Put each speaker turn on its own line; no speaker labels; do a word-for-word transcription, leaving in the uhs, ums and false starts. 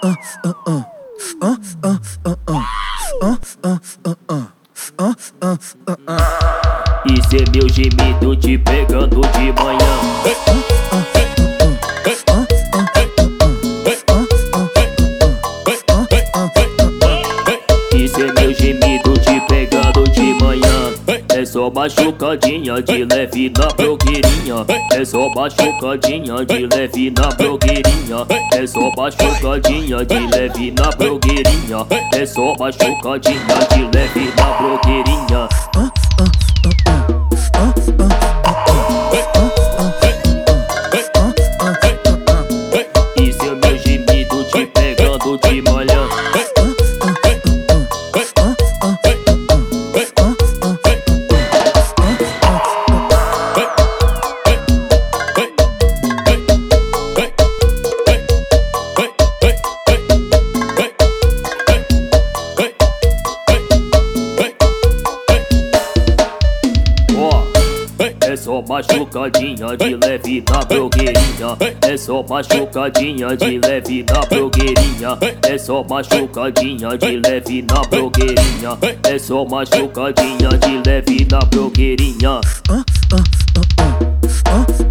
Isso é meu gemido te pegando de manhã. Isso é meu gemido te pegando de manhã. É só machucadinha de leve na blogueirinha. É só machucadinha de leve na blogueirinha. É só machucadinha de leve na blogueirinha. É só machucadinha de leve na blogueirinha. Isso é meu gemido te pegando de manhã. É só machucadinha de leve na blogueirinha. É só machucadinha de leve na blogueirinha. É só machucadinha de leve na blogueirinha. É só machucadinha de leve na blogueirinha.